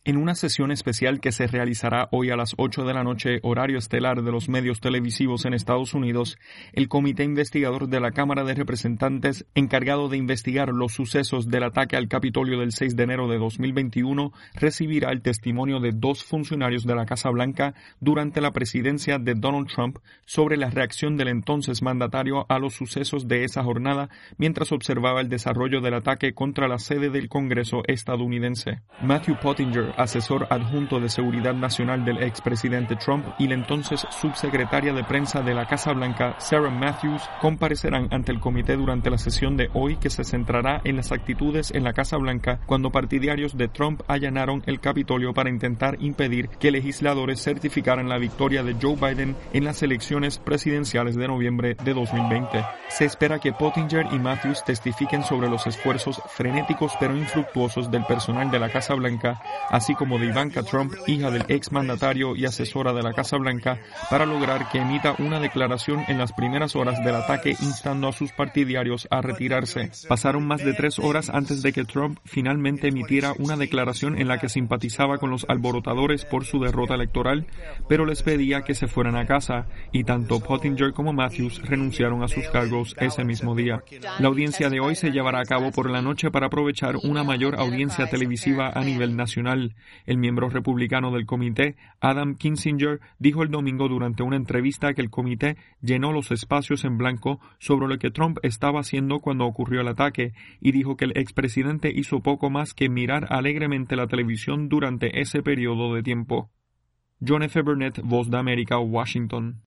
En una sesión especial que se realizará hoy a las 8 de la noche, horario estelar de los medios televisivos en Estados Unidos, el comité investigador de la Cámara de Representantes, encargado de investigar los sucesos del ataque al Capitolio del 6 de enero de 2021, recibirá el testimonio de 2 funcionarios de la Casa Blanca durante la presidencia de Donald Trump sobre la reacción del entonces mandatario a los sucesos de esa jornada mientras observaba el desarrollo del ataque contra la sede del Congreso estadounidense. Matthew Pottinger, asesor adjunto de Seguridad Nacional del expresidente Trump, y la entonces subsecretaria de prensa de la Casa Blanca, Sarah Matthews, comparecerán ante el comité durante la sesión de hoy, que se centrará en las actitudes en la Casa Blanca cuando partidarios de Trump allanaron el Capitolio para intentar impedir que legisladores certificaran la victoria de Joe Biden en las elecciones presidenciales de noviembre de 2020. Se espera que Pottinger y Matthews testifiquen sobre los esfuerzos frenéticos pero infructuosos del personal de la Casa Blanca, así como de Ivanka Trump, hija del exmandatario y asesora de la Casa Blanca, para lograr que emita una declaración en las primeras horas del ataque instando a sus partidarios a retirarse. Pasaron más de 3 horas antes de que Trump finalmente emitiera una declaración en la que simpatizaba con los alborotadores por su derrota electoral, pero les pedía que se fueran a casa, y tanto Pottinger como Matthews renunciaron a sus cargos ese mismo día. La audiencia de hoy se llevará a cabo por la noche para aprovechar una mayor audiencia televisiva a nivel nacional. El miembro republicano del comité, Adam Kinzinger, dijo el domingo durante una entrevista que el comité llenó los espacios en blanco sobre lo que Trump estaba haciendo cuando ocurrió el ataque, y dijo que el expresidente hizo poco más que mirar alegremente la televisión durante ese periodo de tiempo. John F. Burnett, Voz de América, Washington.